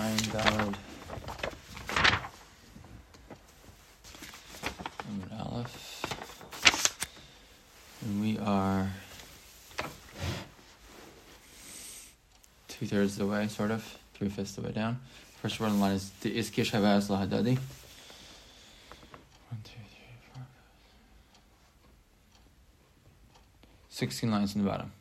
Ayin Daled Amud Aleph, and we are 2/3 of the way, sort of 3/5 of the way down. First word on the line is Iskish Havas Lahadadi. 1, 2, 3, 4, 16 lines in the bottom.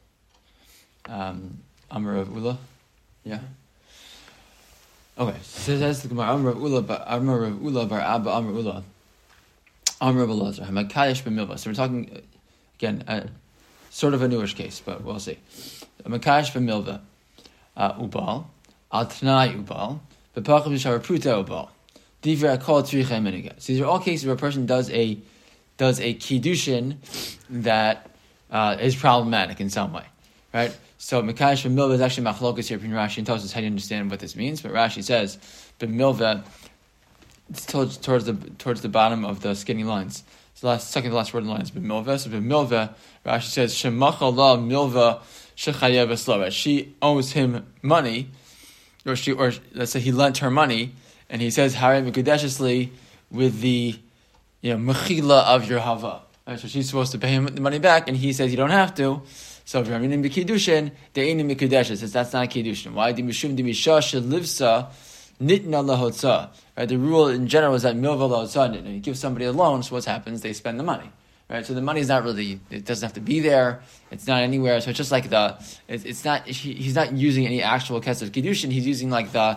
Amr of Ula, yeah. Okay, so that's the Gemara. Amr of Ula bar Abba Amr Ula. Amr of Elazar Hamakayish b'milva. So we're talking again, sort of a newish case, but we'll see. Makayish b'milva ubal al Tanai ubal b'pachim b'shar pruta ubal divra kol tzricha minigat. So these are all cases where a person does a kiddushin that is problematic in some way, right? So Mekayish b'milva is actually machlokas here between Rashi and Tosfos. How do you understand what this means? But Rashi says b'milva, it's towards the bottom of the skinny lines. So second to last word in the line is b'milva. So b'milva, Rashi says shemachal la milva shechayev eslo. She owes him money, or let's say he lent her money, and he says harei mikudeshesli with the mechila of your hava. Right? So she's supposed to pay him the money back, and he says you don't have to. So if you're meaning b'kiddushin, de'enim mikudeshes, says that's not kiddushin. Why? Dimishum dimisha shelivsa nitna lahotza. Right? The rule in general is that milva lahotza. You give somebody a loan, so what happens? They spend the money. Right? So the money is not really. It doesn't have to be there. It's not anywhere. So it's just like it's not. He's not using any actual kesef kiddushin. He's using like the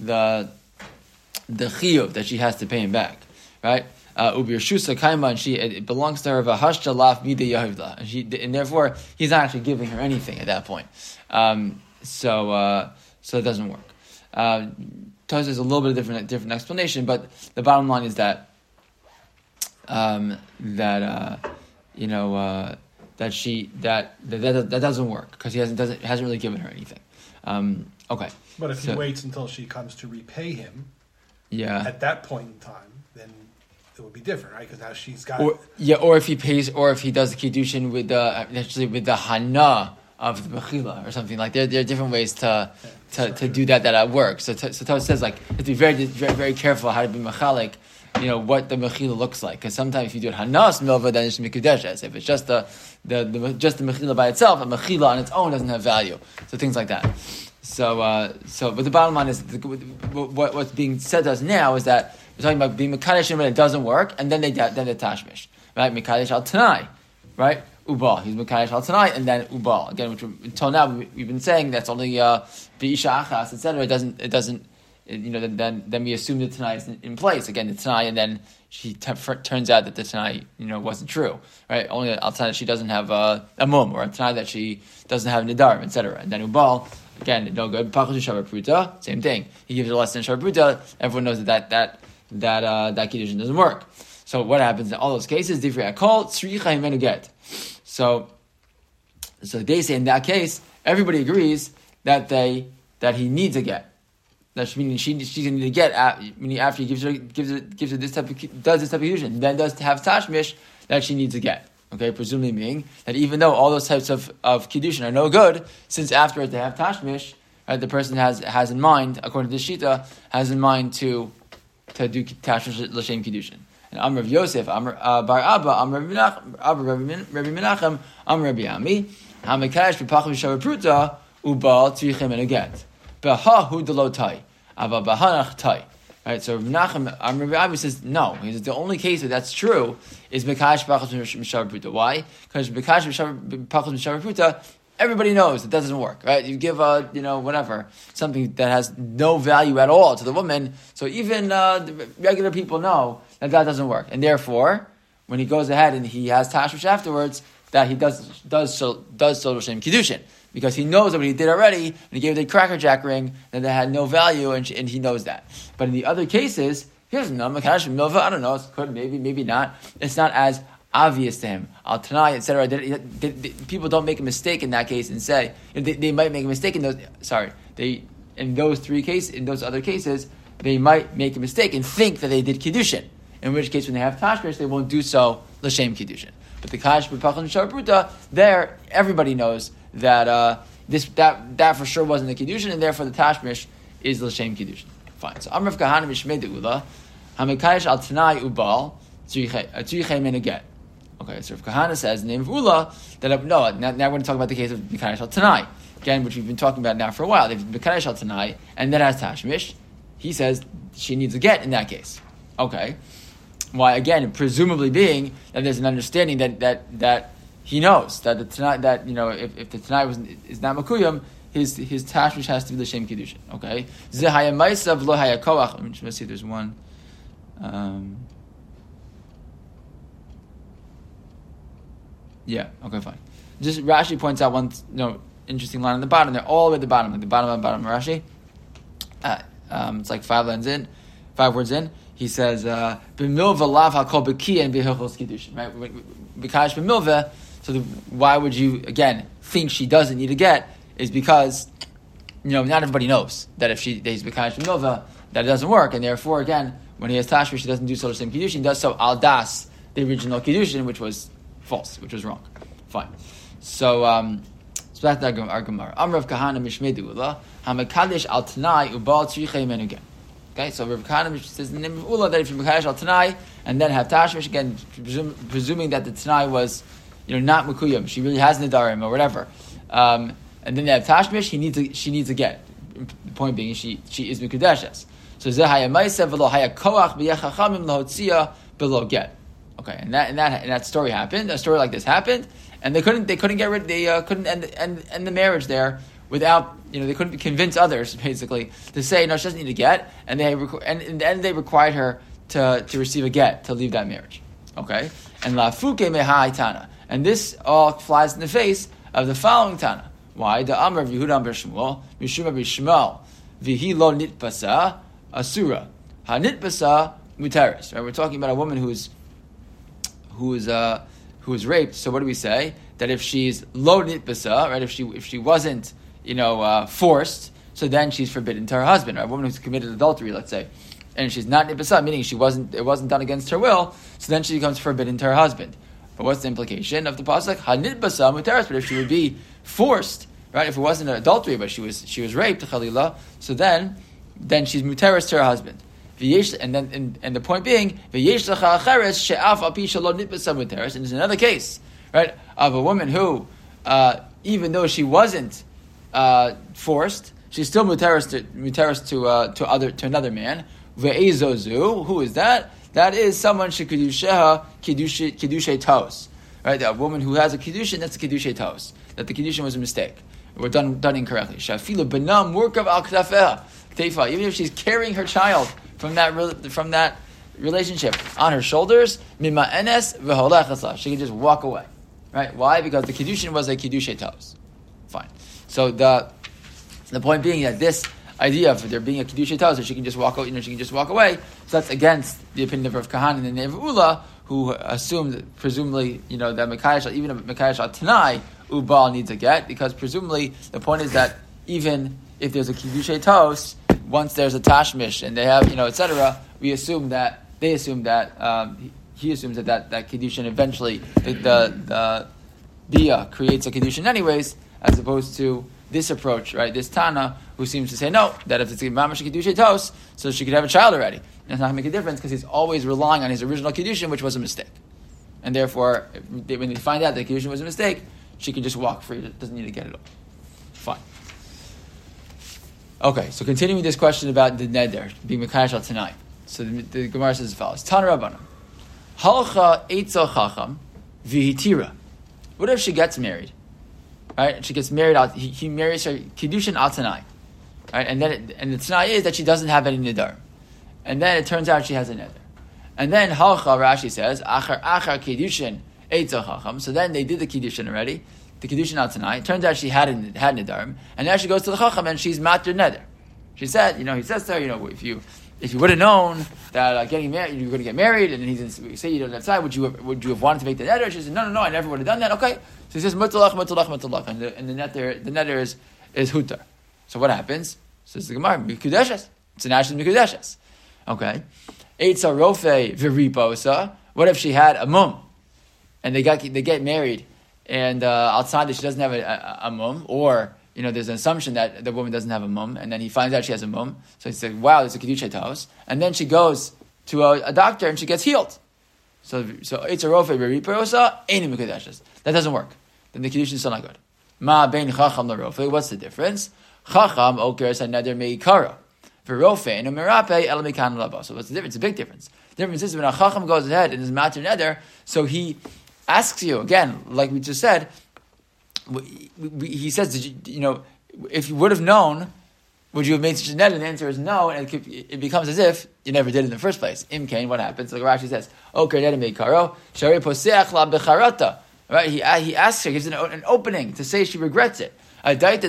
chiyuv that she has to pay him back. Right? Ubir kaima, and it belongs to her. V'hashta laf mida yahivla, and therefore he's not actually giving her anything at that point. So it doesn't work. Tosfos is a little bit of different explanation, but the bottom line is that that doesn't work because he hasn't really given her anything. Okay. But if he waits until she comes to repay him, at that point in time, then it would be different, right? Because now she's got or if he pays, or if he does the kiddushin with the hana of the mechila or something like that. There are different ways to do that work. So Tosfos says like you have to be very, very, very careful how to be mechalik. What the mechila looks like, because sometimes if you do it hanas milva, then it's mikudeshes. If it's just the mechila by itself, a mechila on its own doesn't have value. So things like that. But the bottom line is what's being said to us now is that we're talking about being mekadesh when it doesn't work, and then they tashmish, right? Mekadesh al tanai, right? Ubal. He's mekadesh al tanai, and then ubal. Again, which until now we've been saying that's only be'isha achas, etc. It doesn't. Then we assume the tanai is in place again. The tanai, and then turns out that the tanai, wasn't true, right? Only al tanai she doesn't have a mum, or a tanai that she doesn't have nidarim, etc. And then ubal. Again, no good. Same thing. He gives her less than shabruta. Everyone knows that kiddushin doesn't work. So what happens in all those cases? Divrei akol tzricha himenu get. So they say in that case, everybody agrees that he needs a get. That meaning she's going to need a get. Meaning after he gives her this type of kiddushin, then does have tashmish that she needs a get. Okay, presumably meaning that even though all those types of kiddushin are no good, since afterwards they have tashmish, right, the person has in mind, according to the shita, has in mind to do tashmish l'shem kiddushin. And Amr of Yosef, Amr bar Abba, Amr Rabbi Menachem, Amr Rabbi Ami, Hamikash b'pachim b'shavar pruta ubal tzrichem and a get. Beha hu delotai, Abba bahanach tai. Right, so Menachem, Rabbi Abi says no. He says the only case that that's true is Mekash B'Pachos M'Shavar Pruta. Why? Because Mekash B'Pachos M'Shavar Pruta, everybody knows that doesn't work. Right? You give something that has no value at all to the woman. So even the regular people know that doesn't work, and therefore, when he goes ahead and he has tashmish afterwards, that he does so Shem Kiddushin. Because he knows that what he did already, and he gave the Cracker Jack ring, that they had no value, and he knows that. But in the other cases, he doesn't know. Mekadosh Milva, I don't know, it could, maybe not. It's not as obvious to him. Al Tanai, etc. People don't make a mistake in that case and say, they might make a mistake in those, in those other cases, they might make a mistake and think that they did Kiddushin. In which case, when they have Tashmish, they won't do so L'Shem Kiddushin. But the Kash B'Pachon Sharbruta, there, everybody knows that that for sure wasn't the Kiddushin, and therefore the Tashmish is l'shem kiddushin. Fine. So Amrav Kahana Mishmei De'ula, Hamikayish al Tanai Ubal, Tzrichei Men Get. Okay, so Rav Kahana says in the name of Ula, that now we're going to talk about the case of Mikayish al Tanai, again, which we've been talking about now for a while. They've Mikayish al Tanai, and then has Tashmish. He says she needs a get in that case. Okay. Why, again, presumably being that there's an understanding that he knows that the Tanai, that, you know, if the Tanai is not Makuyam, his tashmish has to be the Shem Kiddushin. Okay? Zehaya Maisav Lo Haya Koach. Let me just see if there's one. Yeah, okay, fine. Just Rashi points out one interesting line on the bottom. They're all the way at the bottom, like the bottom of Rashi. It's like 5 words in. He says, "B'milva lav hakol b'ki and b'hichos kiddushin." Right? B'kash b'milva. So why would you again think she doesn't need a get? Is because not everybody knows that if he's b'kash b'milva that it doesn't work, and therefore again when he has tashmish, he doesn't do so the same kiddushin. He does so al das the original kiddushin, which was false, which was wrong. Fine. So that's our Gemara. Amrav Kahana Mishmei De'ula Hamakadesh al Tanai Ubal Tzrichei Men again. Okay, so Rav Kahana says in the name of Ula that if you Makadesh al Tanai and then have Tashmish again, presuming that the Tanai was not Mukuyam, she really has Nidarim or whatever, and then they have Tashmish, she needs a get. The point being she is Mikudeshes. So Zehaya Ma'aseh v'lo Haya Koach b'Yechachamim l'Hotzia below get. Okay, and that story happened. A story like this happened, and they couldn't get rid. They couldn't end the marriage there without they couldn't convince others basically to say no, she doesn't need a get, and in the end they required her to receive a get to leave that marriage. Okay, and lafuke mehai tana, and this all flies in the face of the following tana. Why the Amar of Yehuda Amar Shmuel Mishuma B'Shmuel v'hi lo nitbasa asura ha nitbasa mutaris. Right, we're talking about a woman who is raped. So what do we say? That if she's lo nitbasa, right? If she wasn't, forced, so then she's forbidden to her husband. Right? A woman who's committed adultery, let's say, and she's not nitbasa, meaning it wasn't done against her will. So then she becomes forbidden to her husband. But what's the implication of the pasuk? Ha nitbasa mutaris. But if she would be forced, right? If it wasn't an adultery, but she was raped, chalila, so then she's mutaris to her husband. And the point being, and there's another case, right, of a woman who, even though she wasn't forced, she's still mutaris to another man. Ve'ezozu, who is that? That is someone shekidusheha kiddushay tos, right? A woman who has a kiddushin, that's a kiddushay tos. That the kiddushin was a mistake, or done incorrectly. Shafilu benam murkav al ktafeha kteifa, even if she's carrying her child from that relationship on her shoulders, mima enes v'holechasla, she can just walk away, right? Why? Because the kiddushin was a kiddushay tos. Fine. So the point being that this idea of there being a kiddushay tos, so she can just walk away. She can just walk away. So that's against the opinion of Rav Kahana and the name of Ula, who assumed presumably that Mekayesh, even if Mekayesh al Tanai, Ubal needs a get, because presumably the point is that even if there's a kiddushay tos, once there's a tashmish and they have, etc., he assumes that that kiddushin eventually the bia creates a kiddushin anyways, as opposed to this approach, right? This Tana who seems to say no, that if it's a mamash kiddushay tos, so she could have a child already. And it's not going to make a difference because he's always relying on his original kiddushin, which was a mistake, and therefore when they find out that kiddushin was a mistake, she can just walk free. It doesn't need to get it all. Fine. Okay, so continuing this question about the neder being mekadosh al tanai. So the Gemara says as follows: Tana Rabbanan, halcha eitzel chacham v'hitira. What if she gets married? Right, and she gets married out. He marries her kiddushin al tanai, right? And the tanai is that she doesn't have any neder, and then it turns out she has a neder, and then halcha Rashi says achar kiddushin eitzel chacham. So then they did the kiddushin already. The kiddushin al tanai. It turns out she had nedarim, and now she goes to the chacham and she's matir neder. She said, he says to her, if you would have known that getting married, you were going to get married, and he say you don't decide, would you have wanted to make the neder? She said, no, I never would have done that. Okay, so he says mutalach, and the neder is hutar. So what happens? Says the Gemara, mikudeshes. It's an ashton mikudeshes. Okay, eitza rofe v'riposa. What if she had a mum, and they get married? And outside that she doesn't have a mum, or there's an assumption that the woman doesn't have a mum, and then he finds out she has a mum. So he said, wow, there's a Kedusha Taos. And then she goes to a doctor and she gets healed. So it's a rofe beriperosa, ain't mikudeshes. That doesn't work. Then the Kedusha is still not good. Ma bein chacham la rofe. What's the difference? Chacham okeres another meikara. Verofe and a merape el mikan laba. So what's the difference? It's a big difference. The difference is when a chacham goes ahead and is matter neder, so he asks you, again, like we just said, he says, if you would have known, would you have made such a neder? And the answer is no, and it becomes as if you never did it in the first place. Imkain, what happens? Like Rashi says, okay, neder meikaro, shari poseach la becharata. Right? He asks her, gives an opening to say she regrets it. If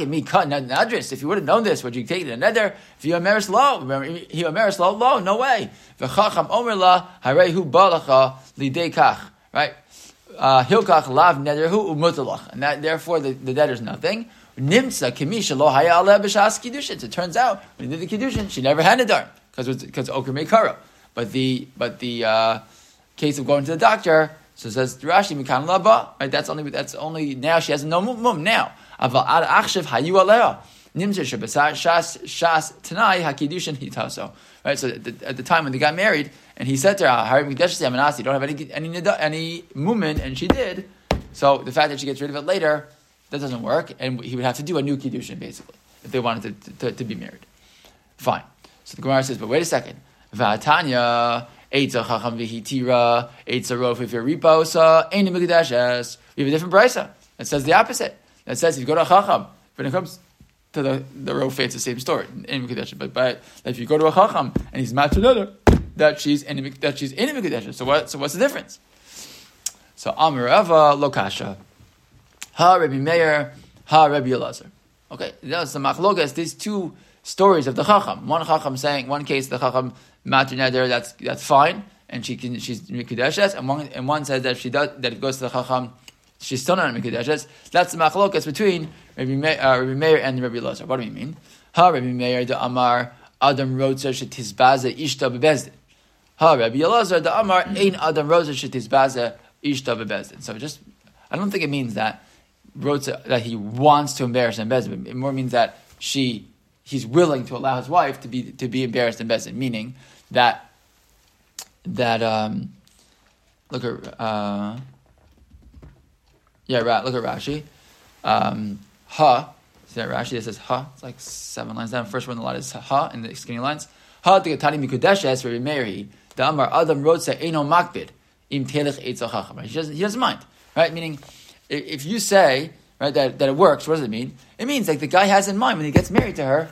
you would have known this, would you take it in another? If you ameris lo, remember he ameris lo, no way. V'chacham omer la harehu balacha lidei kach. Right? Hilkach lav nederhu umutalach, and that therefore the neder is nothing. Nimsa kimisha lo haya aleh b'shas kiddushin. It turns out when he did the kiddushin, she never had nedar because oker meikara. But the case of going to the doctor, so says Rashi mikan laba. Right? That's only now she has no mum now. Aval ad achshav hayu aleha nimsa shebasas shas tanai hakidushin hitaso. Right. So at the time when they got married, and he said to her, "Hari mikdash yamanasi, you don't have any mumin," and she did. So the fact that she gets rid of it later, that doesn't work, and he would have to do a new kiddushin basically if they wanted to be married. Fine. So the Gemara says, but wait a second. V'atanya eitza chacham v'hitira eitza rof if you're riposa ain't mikdashes. We have a different brisa that says the opposite. That says if you go to a chacham, when it comes to the rofe, it's the same story in mikdash. But if you go to a chacham and he's matched that she's in mikdash. So what's the difference? So Amar Rava Lokasha, Ha Rabbi Meir, Ha Rabbi Elazar. Okay, that's the machlokas. These two stories of the chacham. One chacham saying, one case the chacham matter neder, that's fine, and she's mikudeshes, and one says that if she does that it goes to the chacham, she's still not mikudeshes. That's the machlokas between Rabbi Meir and Rabbi Elazar. What do we mean? Ha Rabbi Meir the Amar Adam Rotzer shetizbaze ishta bebezdin. Ha Rabbi Elazar the Amar ein Adam Rotzer shetizbaze ishta bebezdin. So I don't think it means that that he wants to embarrass in bezdin. It more means that he's willing to allow his wife to be embarrassed in bezdin, meaning that look at Rashi. Ha, see that Rashi that says ha. It's like 7 lines down. First one in the line is ha in the skinny lines. Ha the Gatani Mikudeshes Rabbi Meir the Amar Adam Rotze Eino Makbid Im Telech Eitz Chacham. He doesn't mind, right? Meaning, if you say right that it works, what does it mean? It means like the guy has in mind when he gets married to her.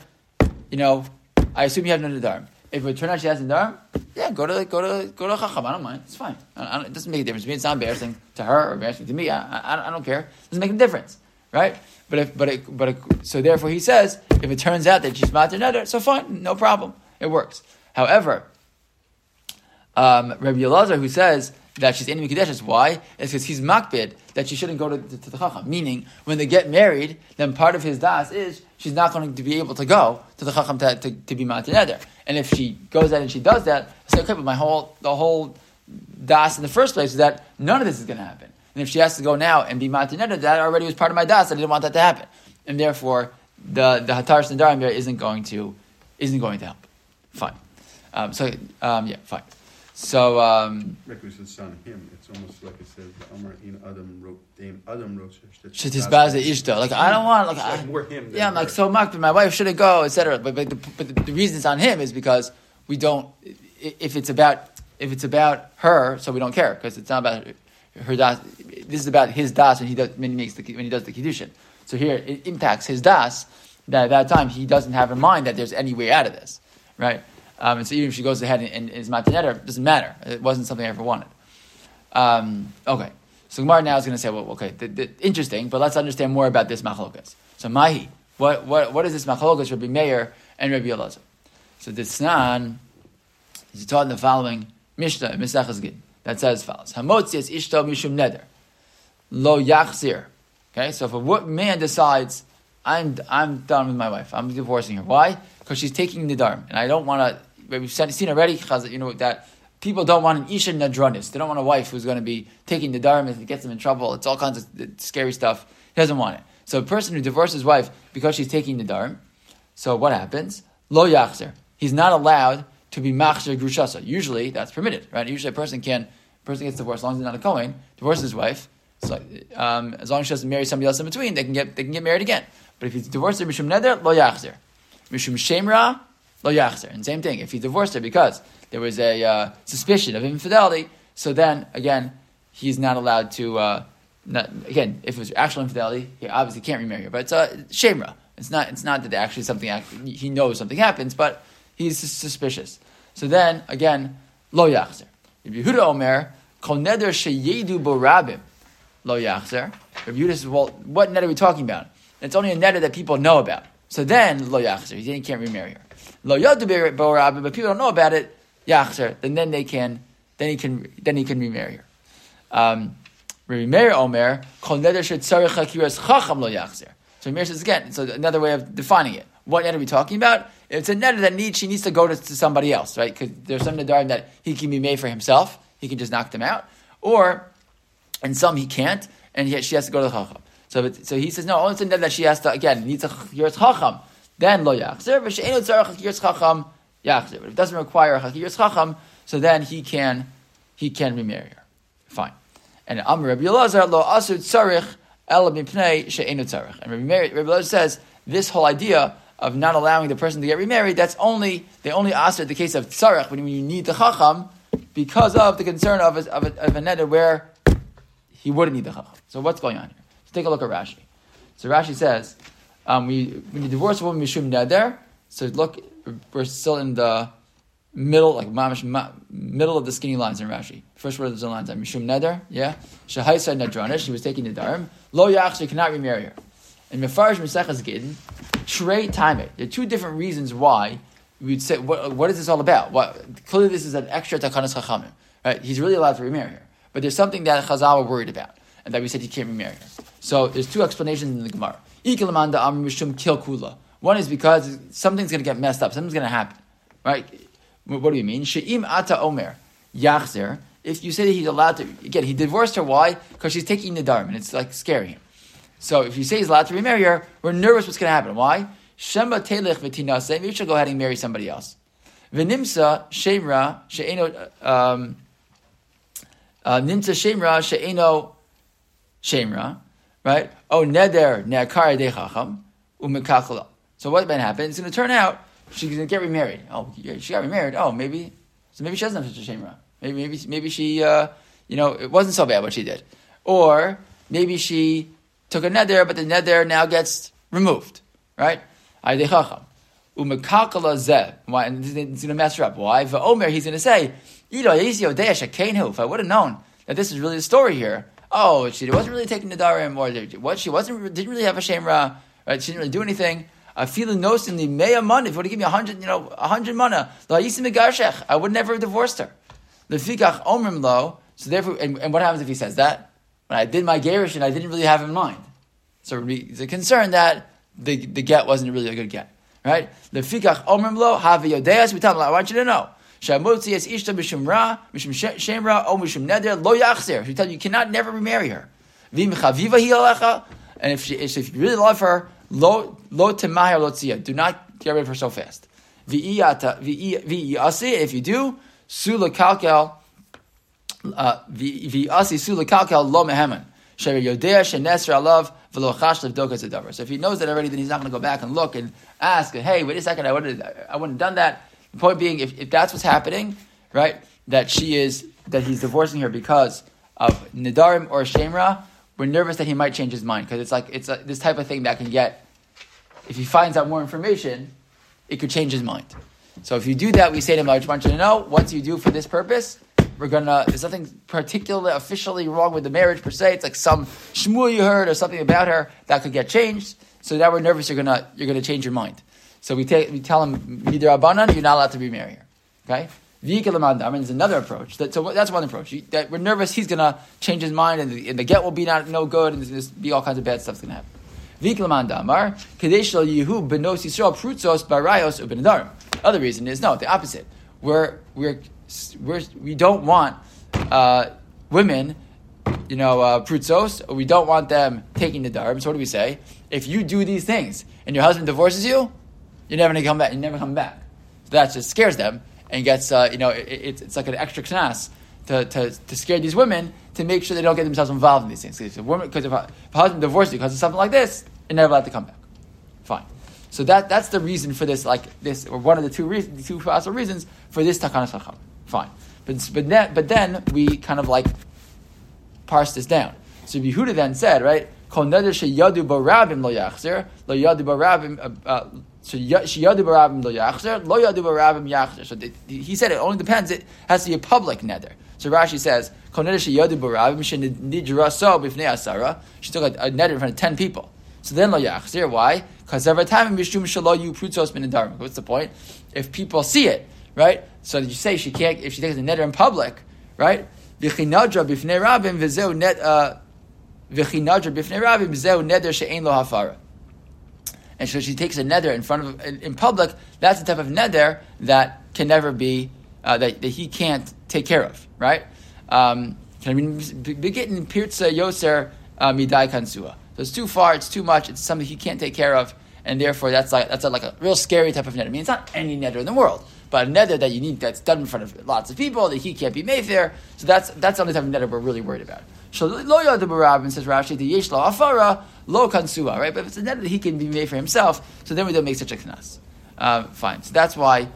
I assume you have no nedarim. If it turns out she has nedarim, yeah, go to Chacham. I don't mind. It's fine. It doesn't make a difference to me. It's not embarrassing to her or embarrassing to me. I don't care. It doesn't make a difference, right? So therefore he says if it turns out that she's mater neder, so fine, no problem. It works. However, Rabbi Elazar, who says that she's in Mikudeshes, why? It's because he's makbid that she shouldn't go to the Chacham. Meaning, when they get married, then part of his das is she's not going to be able to go to the Chacham to be mater neder. And if she goes out and she does that, I say, okay, but the whole das in the first place is that none of this is going to happen. And if she has to go now and be mater neder, that already was part of my das. I didn't want that to happen, and therefore the Hatar Sindarim there isn't going to help. Fine. Fine. So, because it's on him, it's almost like it says the Amar in Adam wrote Dame Adam wrote Shetizbaze Ishta. Like I don't want more him. Yeah, I'm like so mocked, but my wife shouldn't go, etc. But the reason it's on him is because we don't. If it's about her, so we don't care because it's not about her das. This is about his das when he does the kiddushin. So here it impacts his das. That at that time he doesn't have in mind that there's any way out of this, right? And so even if she goes ahead and is mataneder, it doesn't matter. It wasn't something I ever wanted. Okay. So Gemara now is going to say, well, okay, interesting, but let's understand more about this machlokas. So Mahi, what is this machlokas, Rabbi Meir and Rabbi Elazar? So the Tznan is taught in the following Mishnah, Mesechus Gin, that says as follows: Hamotzias ishto mishum neder, lo yachzir. Okay, so if a man decides, I'm done with my wife, I'm divorcing her. Why? Because she's taking nidarim, and I don't want to. We've seen already, that people don't want an isha nadranis. They don't want a wife who's going to be taking nidarim if it gets them in trouble. It's all kinds of scary stuff. He doesn't want it. So a person who divorces his wife because she's taking Nedarim, so what happens? Lo yachzer. He's not allowed to be machzer grushasa. Usually that's permitted, right? Usually a person gets divorced as long as he's not a Kohen, divorces his wife. So as long as she doesn't marry somebody else in between, they can get married again. But if he's divorced her mishum neder, lo yachzer. Mishum shemra, lo yachzer. And same thing, if he divorced her because there was a suspicion of infidelity, so then again he's not allowed to. Again, if it was actual infidelity, he obviously can't remarry her. But it's shemra. It's not that actually he knows something happens, but he's suspicious. So then again, lo yachzer. Rabbi Yehuda Omer, kol neder sheyedu bo rabim, lo yachzer. Rabbi Yehuda says, well, what neder are we talking about? It's only a neder that people know about. So then lo yachzer. He can't remarry her. Lo yadu bo rabim, but people don't know about it. Yachzer. Then he can remarry her. Rabbi Meir Omer, kol neder shetzarich hakiras chacham lo yachzer. So Meir says again, so another way of defining it. What net are we talking about? It's a net that she needs to go to somebody else, right? Because there's some nedarim that he can be made for himself. He can just knock them out. Or, and some he can't, and she has to go to the chacham. So he says, no, it's a net that she has to, again, needs a chakiras chacham. Then lo yachzer, v'she'enu tzarech chakiras chacham yachzer. But if it doesn't require a chakiras chacham, so then he can remarry her. Fine. And Amar Rabbi Elazar lo asur tzarich ela mipnei she'enu tzarich. And Rabbi Elazar says this whole idea of not allowing the person to get remarried, they only ask it the case of tzarech when you need the chacham because of the concern of a neder where he wouldn't need the chacham. So what's going on here? Let's take a look at Rashi. So Rashi says when you divorce a woman mishum neder, so look, we're still in the middle, like middle of the skinny lines in Rashi. First word of the lines are mishum neder, yeah. Shehaisa nedranish, she was taking nedarim. Lo yachzer, you cannot remarry her. In Mefarsh Mesechas Gittin, Trey Taimeh. There are two different reasons why we'd say, what is this all about? Clearly this is an extra Takanas Chachamim. Right? He's really allowed to remarry her. But there's something that Chazal were worried about, and that we said he can't remarry her. So there's two explanations in the Gemara. One is because something's going to get messed up. Something's going to happen. Right? What do you mean? She'im ata omer yachzer. If you say that he's allowed to, again, he divorced her. Why? Because she's taking nedarim, and it's like scaring him. So if you say he's allowed to remarry her, we're nervous what's going to happen. Why? Shema telech v'tinaseh. Maybe you should go ahead and marry somebody else. V'nimsa shemra she'eno nimsa shemra she'eno shemra. Right? Oh neder ne'akar de chacham u'mekachla. So what might happen? It's going to turn out she's going to get remarried. Oh, she got remarried. Oh, maybe she doesn't have such a shemra. Maybe she it wasn't so bad what she did, or maybe she took a neder, but the neder now gets removed, right? And it's going to mess her up. Why? V'omer, he's going to say, if I would have known that this is really the story here, she wasn't really taking nedarim, or she didn't really have a shemra, right? She didn't really do anything. I feel the notion in the meya mana. If you would have given me 100 mana, I would never have divorced her. Lefikach omrim lo. So therefore, and what happens if he says that? When I did my gerish and I didn't really have in mind. So there's a concern that the get wasn't really a good get. Right? Lefikach omrim lo havi yodeas. We tell him, I want you to know. Shamotzi es ishta mishum ra, mishum shemra, o mishum neder, lo yachzer. We tell you cannot never remarry her. V'im chaviva hi alecha. And if you really love her, lo temahir lo tziyah. Do not get rid of her so fast. If you do, sula kalkel, v'asi sula kalkel lo mehemen. Sher yodea shenesra alav v'lo chash levdokas adavar. So if he knows that already, then he's not going to go back and look and ask, hey, wait a second, I wouldn't have done that. The point being, if that's what's happening, right, that he's divorcing her because of nedarim or shemra, we're nervous that he might change his mind, because it's this type of thing that can get, if he finds out more information, it could change his mind. So if you do that, we say to him, I just want you to know, once you do for this purpose, there's nothing particularly officially wrong with the marriage per se. It's like some shmua you heard or something about her that could get changed. So now we're nervous you're gonna change your mind. So we tell him, midrabanan, you're not allowed to remarry her. Okay? There's another approach. So that's one approach. That we're nervous he's going to change his mind and the get will be no good and there's going to be all kinds of bad stuff's going to happen. Other reason is, no, the opposite. We don't want women, prutzos, or we don't want them taking the darb. So what do we say? if you do these things and your husband divorces you, you're never going to come back. You never come back. So that just scares them and gets, it's like an extra knas to scare these women to make sure they don't get themselves involved in these things. Because if a husband divorces you because of something like this, you're never allowed to come back. Fine. So that's the reason for this, or one of the two possible reasons for this takanas chacham. Fine. But then we kind of parse this down. So Yehuda then said, right, kol neder sheyadu barabim lo yachzer, lo yadu barabim, sheyadu barabim lo yachzer, lo yadu barabim yachzer. So he said it only depends. It has to be a public neder. So Rashi says, kol neder sheyadu barabim shenidra so b'fnei asara. She took a neder in front of 10 people. So then lo yachzer. Why? Because every time mishum shelo yu prutzos min nedarim. What's the point? If people see it, right? So did you say she can't? If she takes a neder in public, right? V'chinadra b'fnei rabim v'zeu net. V'chinadra b'fnei rabim v'zeu neder she'ein lo hafara. And so she takes a neder in public. That's the type of neder that can never be that he can't take care of, right? Begittin pirza yoser midai kansua. So it's too far, it's too much, it's something he can't take care of, and therefore that's a real scary type of neder. I mean, it's not any neder in the world, but a neder that you need that's done in front of lots of people that he can't be made there. So that's the only type of neder we're really worried about. So lo yadu barabim, says Rashi, the yesh lo afara lo kansua, right? But if it's a neder that he can be made for himself, so then we don't make such a knas. Fine. So that's why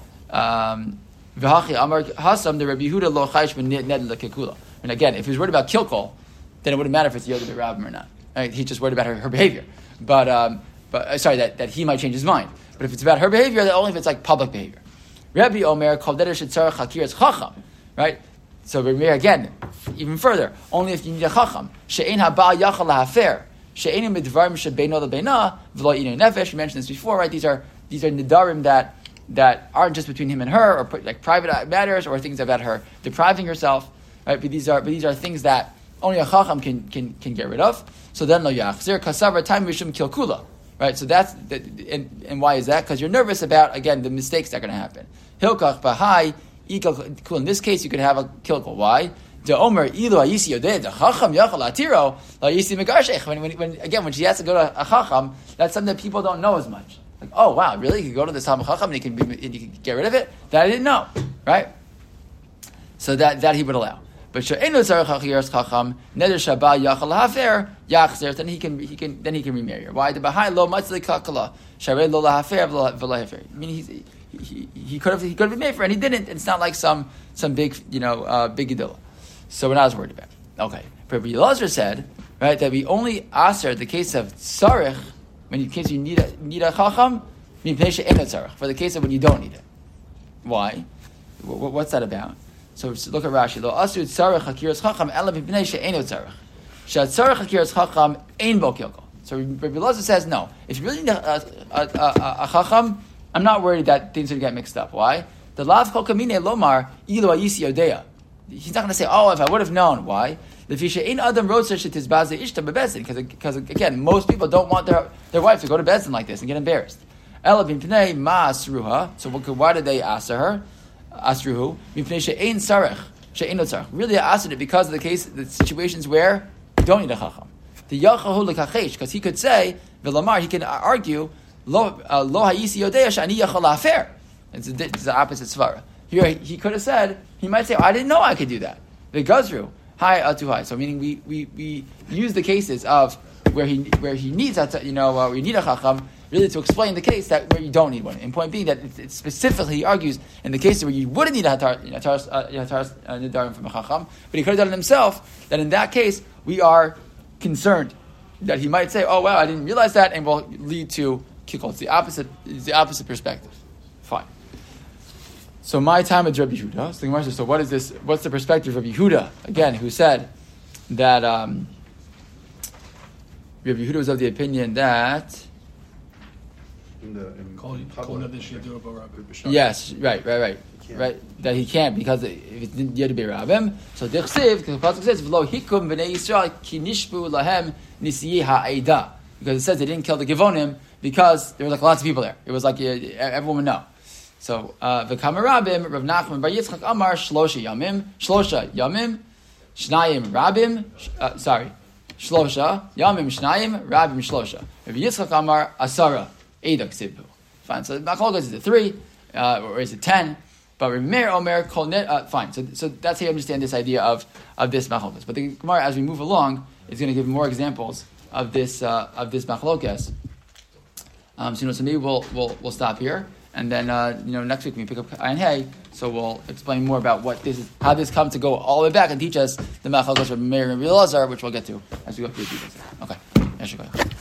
v'hachi amar hasam the Rabbi Yehuda lo chayish neder lekekula. And again, if he was worried about kilkol, then it wouldn't matter if it's yadu barabim or not. Right? He's just worried about her behavior, but that he might change his mind. But if it's about her behavior, then only if it's public behavior. Rabbi Omer kol neder shetzarach hakiras chacham, right? So Rabbi Meir again, even further, only if you need a chacham. She'ein haba yachal lahafer, she'ein midvarim shebeino lebeina v'lo inu nefesh. We mentioned this before, right? These are nedarim that aren't just between him and her, or private matters, or things about her depriving herself, right? But these are things that only a chacham can get rid of. So then lo yachzir kasavar time mishum kilkula, right? So that's and why is that? Because you're nervous about, again, the mistakes that are going to happen. Hilkach bahai ikal. In this case, you could have a kilkul. Why? The omer ilu ayisi yodeh the chacham yachal atiro la yisi megarshech. When she has to go to a chacham, that's something that people don't know as much. Oh wow, really? You can go to this chacham and he can get rid of it? That I didn't know, right? So that he would allow. But she'eino tzarich hachiras chacham neder shaba yachal hafer yachzer. Then he can remarry her. Why? The bahai lo matzli kakala sharei lo lahafer v'lo hafer. I mean, he could have been made for, and he didn't. It's not like some big big idilla. So we're not as worried about it. Okay. Rabbi Elazar said, right, that we only answer the case of tzarich in case you need a chacham, for the case of when you don't need it. Why? What's that about? So look at Rashi. Lo asu tzarich hakiras chacham ela b'pnei she'eino tzarich. She'atzarich hakiras chacham ein bo kilkol. So Rabbi Elazar says no. If you really need a chacham, I'm not worried that things are going to get mixed up. Why? The lav kol kamine lomar ilu ayisi yodea. He's not going to say, oh, if I would have known. Why? Because again, most people don't want their wife to go to Bezdin like this and get embarrassed. So why did they ask her? Asruhu. Really, I asked it because of the situations where you don't need a chacham. Because he could say, he can argue, it's the opposite svara. Here, he could have said, he might say, I didn't know I could do that. The gazru, high atu high. So meaning we use the cases of where he needs where you need a chacham, really to explain the case that where you don't need one. And point being that it specifically he argues in the cases where you wouldn't need a nidarim from a chacham, but he could have done it himself. That in that case we are concerned that he might say, oh wow, I didn't realize that, and will lead to kikol. It's the opposite perspective. Fine. So my time at Rabbi Yehuda. So what is this? What's the perspective of Rabbi Yehuda again, who said that Rabbi Yehuda was of the opinion that yes, right, that he can't because if it's yad be'rabim. So dichsiv, because the pasuk says v'lo hikum b'nei Yisrael ki nishbu lahem nisiyi ha'eda, because it says they didn't kill the Givonim because there were lots of people there. It was everyone would know. So v'kamarabim Rav Nachman bar Yitzchak Amar shlosha yamim, shnayim rabim. Shlosha, Yamim Shnayim, Rabim Shlosha. Rabbi Yitzchak Amar Asara, Eda Ksibhu. Fine. So Machlokes is it 3 or is it 10? But Rabbi Meir Omer Kol Net. Fine. So that's how you understand this idea of this Machlokes. But the Gemara, as we move along, is going to give more examples of this Machlokes. So maybe we'll stop here, and then next week we pick up Ayin Hey. So we'll explain more about what this is, how this comes to go all the way back and teach us the Machlokes of Meir and Rabbi Elazar, which we'll get to as we go through the details. Okay.